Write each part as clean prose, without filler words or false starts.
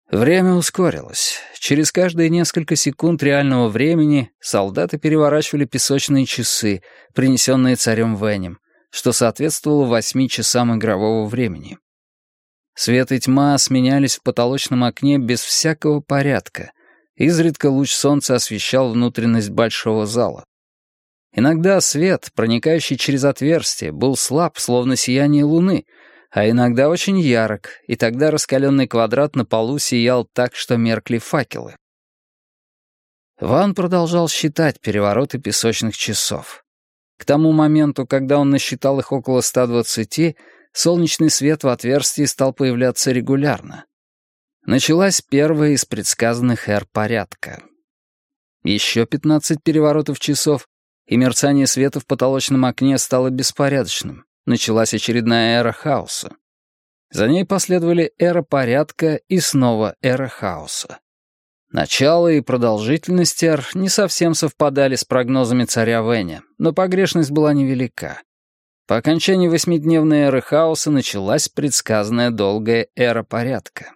Время ускорилось. Через каждые несколько секунд реального времени солдаты переворачивали песочные часы, принесенные царем Венем, что соответствовало 8 часам игрового времени. Свет и тьма сменялись в потолочном окне без всякого порядка. Изредка луч солнца освещал внутренность большого зала. Иногда свет, проникающий через отверстие, был слаб, словно сияние луны, а иногда очень ярок, и тогда раскаленный квадрат на полу сиял так, что меркли факелы. Ван продолжал считать перевороты песочных часов. К тому моменту, когда он насчитал их около 120, солнечный свет в отверстии стал появляться регулярно. Началась первая из предсказанных эр порядка. Еще 15 переворотов часов, и мерцание света в потолочном окне стало беспорядочным. Началась очередная эра хаоса. За ней последовали эра порядка и снова эра хаоса. Начало и продолжительность эр не совсем совпадали с прогнозами царя Вэня, но погрешность была невелика. По окончании 8-дневной эры хаоса началась предсказанная долгая эра порядка.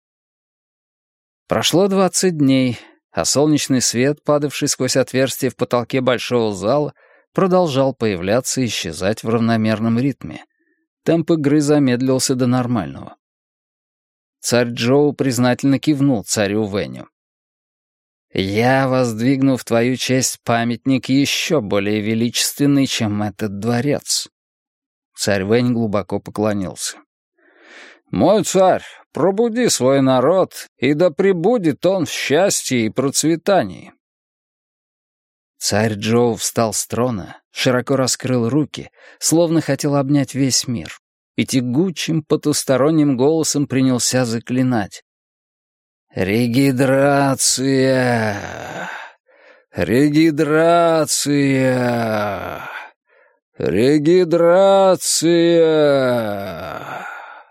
Прошло 20 дней, а солнечный свет, падавший сквозь отверстие в потолке большого зала, продолжал появляться и исчезать в равномерном ритме. Темп игры замедлился до нормального. Царь Джоу признательно кивнул царю Вэню. «Я воздвигну в твою честь памятник еще более величественный, чем этот дворец». Царь Вэнь глубоко поклонился. «Мой царь, пробуди свой народ, и да пребудет он в счастье и процветании». Царь Джоу встал с трона, широко раскрыл руки, словно хотел обнять весь мир, и тягучим потусторонним голосом принялся заклинать. «Регидрация! Регидрация! Регидрация!»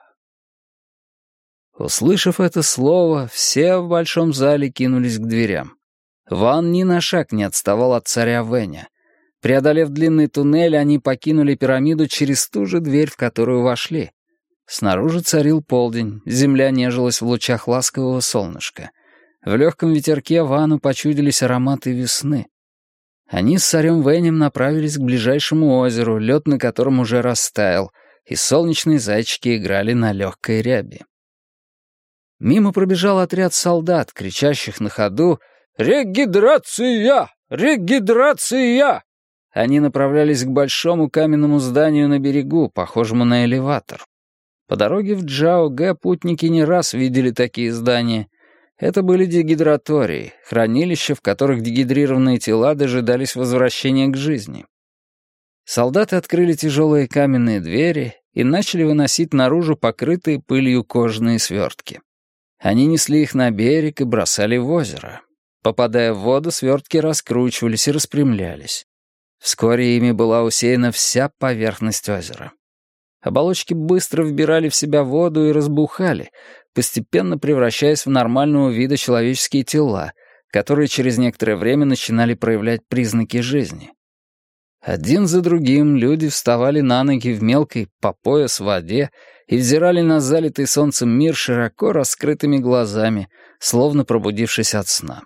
Услышав это слово, все в большом зале кинулись к дверям. Ван ни на шаг не отставал от царя Вэня. Преодолев длинный туннель, они покинули пирамиду через ту же дверь, в которую вошли. Снаружи царил полдень, земля нежилась в лучах ласкового солнышка. В легком ветерке Вану почудились ароматы весны. Они с царем Вэнем направились к ближайшему озеру, лед на котором уже растаял, и солнечные зайчики играли на легкой ряби. Мимо пробежал отряд солдат, кричащих на ходу «Регидрация! Регидрация!». Они направлялись к большому каменному зданию на берегу, похожему на элеватор. По дороге в Джао-Гэ путники не раз видели такие здания. Это были дегидратории, хранилища, в которых дегидрированные тела дожидались возвращения к жизни. Солдаты открыли тяжелые каменные двери и начали выносить наружу покрытые пылью кожаные свертки. Они несли их на берег и бросали в озеро. Попадая в воду, свертки раскручивались и распрямлялись. Вскоре ими была усеяна вся поверхность озера. Оболочки быстро вбирали в себя воду и разбухали, постепенно превращаясь в нормального вида человеческие тела, которые через некоторое время начинали проявлять признаки жизни. Один за другим люди вставали на ноги в мелкой по пояс воде и взирали на залитый солнцем мир широко раскрытыми глазами, словно пробудившись от сна.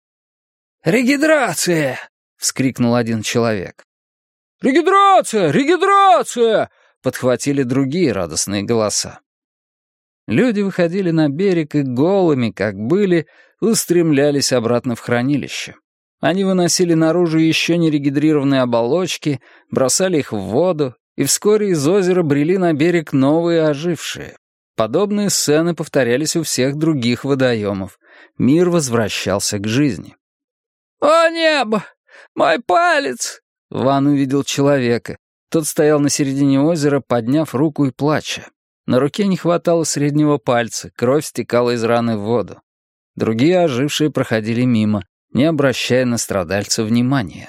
«Регидрация!» — вскрикнул один человек. «Регидрация! Регидрация!» — подхватили другие радостные голоса. Люди выходили на берег и голыми, как были, устремлялись обратно в хранилище. Они выносили наружу еще не регидрированные оболочки, бросали их в воду, и вскоре из озера брели на берег новые ожившие. Подобные сцены повторялись у всех других водоемов. Мир возвращался к жизни. «О небо! Мой палец!» Ван увидел человека. Тот стоял на середине озера, подняв руку и плача. На руке не хватало среднего пальца, кровь стекала из раны в воду. Другие ожившие проходили мимо, не обращая на страдальца внимания.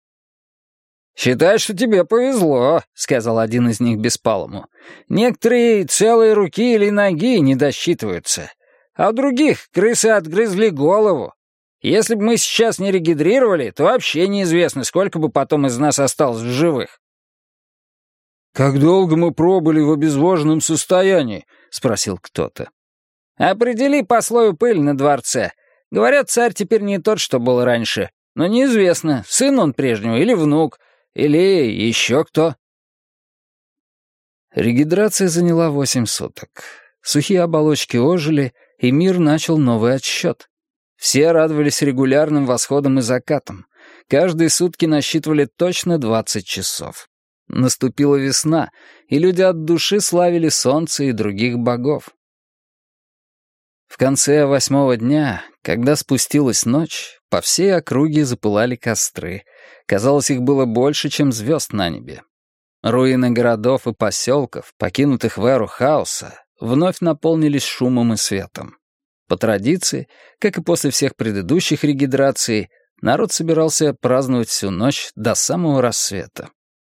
«Считай, что тебе повезло», — сказал один из них беспалому. «Некоторые целые руки или ноги не досчитываются, а у других крысы отгрызли голову. Если бы мы сейчас не регидрировали, то вообще неизвестно, сколько бы потом из нас осталось в живых». «Как долго мы пробыли в обезвоженном состоянии?» — спросил кто-то. «Определи по слою пыли на дворце. Говорят, царь теперь не тот, что был раньше. Но неизвестно, сын он прежнего или внук, или еще кто». Регидрация заняла 8 суток. Сухие оболочки ожили, и мир начал новый отсчет. Все радовались регулярным восходам и закатам. Каждые сутки насчитывали точно 20 часов. Наступила весна, и люди от души славили солнце и других богов. В конце 8-го дня, когда спустилась ночь, по всей округе запылали костры. Казалось, их было больше, чем звезд на небе. Руины городов и поселков, покинутых в эру хаоса, вновь наполнились шумом и светом. По традиции, как и после всех предыдущих регидраций, народ собирался праздновать всю ночь до самого рассвета.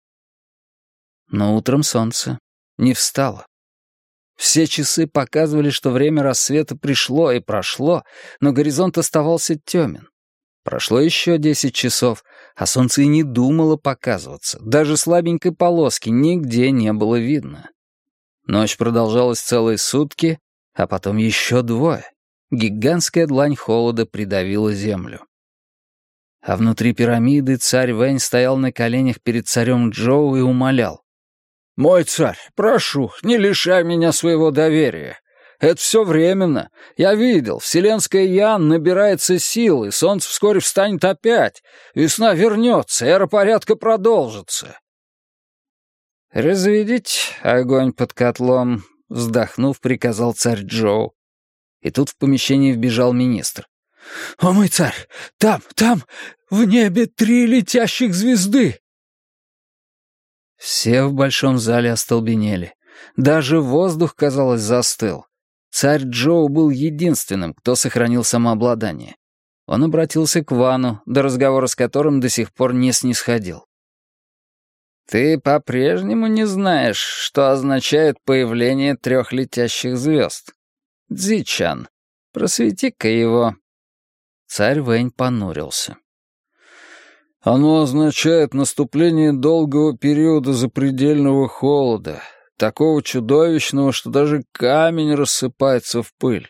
Но утром солнце не встало. Все часы показывали, что время рассвета пришло и прошло, но горизонт оставался темен. Прошло еще 10 часов, а солнце и не думало показываться. Даже слабенькой полоски нигде не было видно. Ночь продолжалась целые сутки, а потом еще 2. Гигантская длань холода придавила землю. А внутри пирамиды царь Вэнь стоял на коленях перед царем Джоу и умолял: «Мой царь, прошу, не лишай меня своего доверия. Это все временно. Я видел, вселенская Ян набирается сил, и солнце вскоре встанет опять. Весна вернется, эра порядка продолжится». «Разведите огонь под котлом», — вздохнув, приказал царь Джоу. И тут в помещение вбежал министр. «О, мой царь, там, в небе 3 летящих звезды!» Все в большом зале остолбенели. Даже воздух, казалось, застыл. Царь Джоу был единственным, кто сохранил самообладание. Он обратился к Вану, до разговора с которым до сих пор не снисходил. «Ты по-прежнему не знаешь, что означает появление 3 летящих звезд? Цзи-чан, просвети-ка его». Царь Вэнь понурился. «Оно означает наступление долгого периода запредельного холода, такого чудовищного, что даже камень рассыпается в пыль».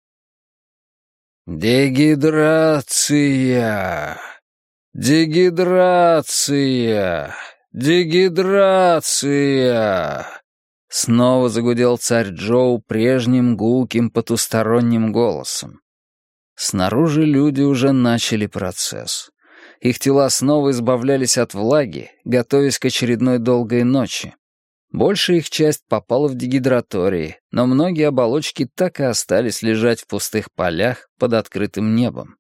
«Дегидрация! Дегидрация! Дегидрация!» Снова загудел царь Джоу прежним гулким потусторонним голосом. Снаружи люди уже начали процесс. Их тела снова избавлялись от влаги, готовясь к очередной долгой ночи. Большая их часть попала в дегидратории, но многие оболочки так и остались лежать в пустых полях под открытым небом.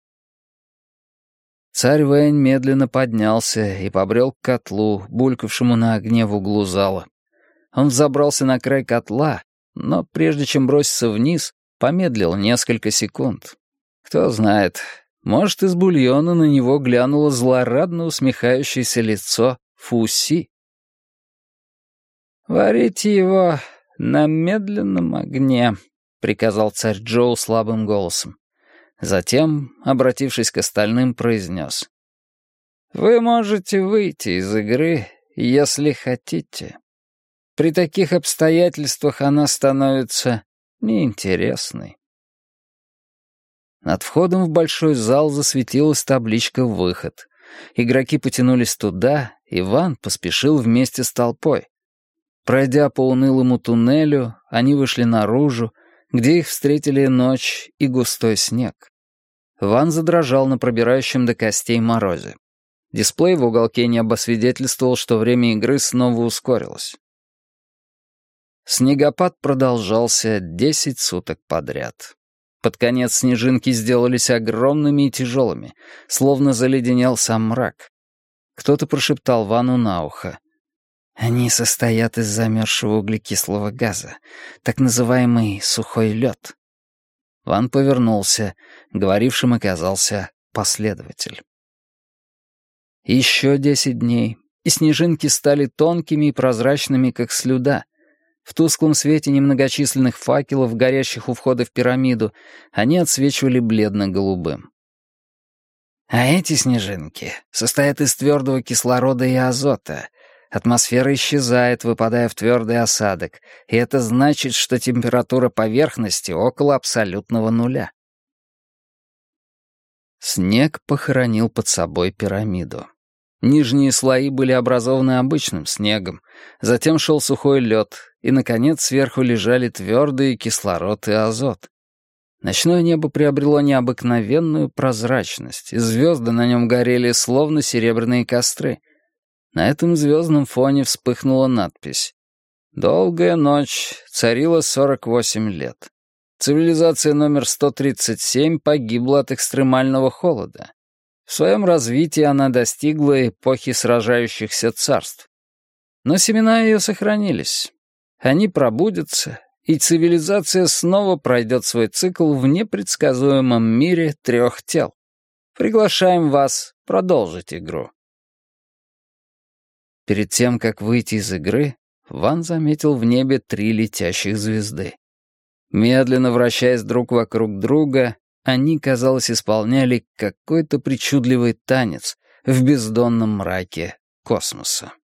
Царь Вэнь медленно поднялся и побрел к котлу, булькавшему на огне в углу зала. Он взобрался на край котла, но прежде чем броситься вниз, помедлил несколько секунд. Кто знает, может, из бульона на него глянуло злорадно усмехающееся лицо Фу-Си. «Варите его на медленном огне», — приказал царь Джоу слабым голосом. Затем, обратившись к остальным, произнес: «Вы можете выйти из игры, если хотите. При таких обстоятельствах она становится неинтересной». Над входом в большой зал засветилась табличка «Выход». Игроки потянулись туда, и Ван поспешил вместе с толпой. Пройдя по унылому туннелю, они вышли наружу, где их встретили ночь и густой снег. Ван задрожал на пробирающем до костей морозе. Дисплей в уголке неба свидетельствовал, что время игры снова ускорилось. Снегопад продолжался 10 суток подряд. Под конец снежинки сделались огромными и тяжелыми, словно заледенел сам мрак. Кто-то прошептал Вану на ухо: «Они состоят из замерзшего углекислого газа, так называемый сухой лед». Ван повернулся, говорившим оказался последователь. Еще 10 дней, и снежинки стали тонкими и прозрачными, как слюда. В тусклом свете немногочисленных факелов, горящих у входа в пирамиду, они отсвечивали бледно-голубым. А эти снежинки состоят из твердого кислорода и азота. Атмосфера исчезает, выпадая в твердый осадок, и это значит, что температура поверхности около абсолютного нуля. Снег похоронил под собой пирамиду. Нижние слои были образованы обычным снегом, затем шел сухой лед, и, наконец, сверху лежали твердые кислород и азот. Ночное небо приобрело необыкновенную прозрачность, и звезды на нем горели, словно серебряные костры. На этом звездном фоне вспыхнула надпись: «Долгая ночь, царила 48 лет. Цивилизация номер 137 погибла от экстремального холода. В своем развитии она достигла эпохи сражающихся царств. Но семена ее сохранились. Они пробудятся, и цивилизация снова пройдет свой цикл в непредсказуемом мире 3 тел. Приглашаем вас продолжить игру». Перед тем, как выйти из игры, Ван заметил в небе 3 летящих звезды. Медленно вращаясь друг вокруг друга, они, казалось, исполняли какой-то причудливый танец в бездонном мраке космоса.